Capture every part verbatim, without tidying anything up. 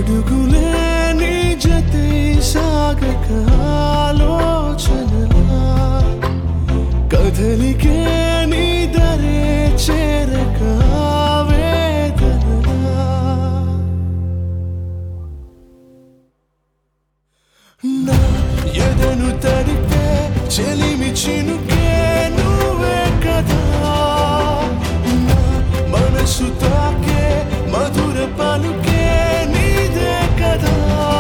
పిడుగులే నీ జతే సాగక ఆలోచనలా కదలికే నీ దరే చేరక వేదనలా నా ఎదను తడిపే చెలిమి చినుకే నువ్వే కదా నా మనసు తాకే మధుర పలుకే నీదే కదా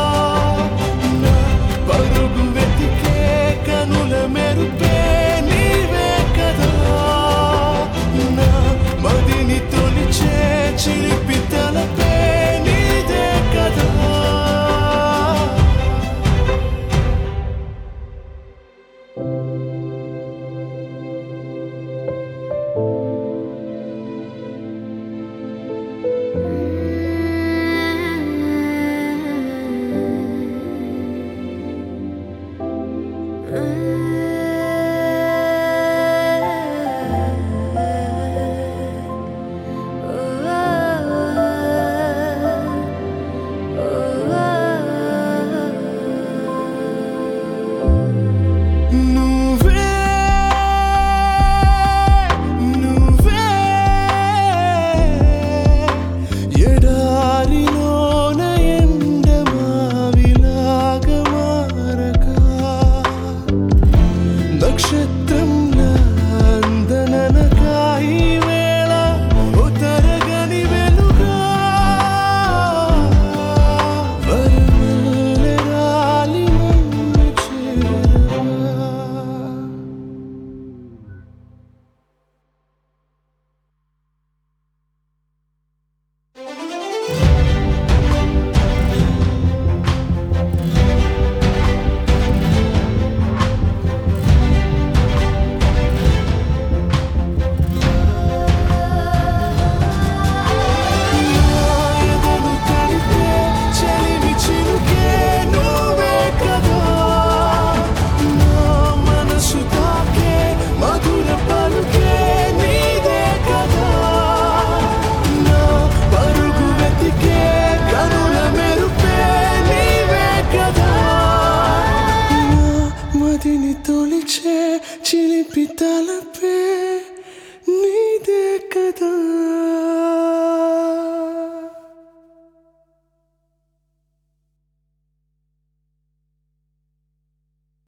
నా పరుగు వెతికే కనుల మెరుపే నీవే కదా నా మదిని తొలిచే చిలిపి తలపే నీదే కదా మదిని తొలిచే చిలిపి తలపే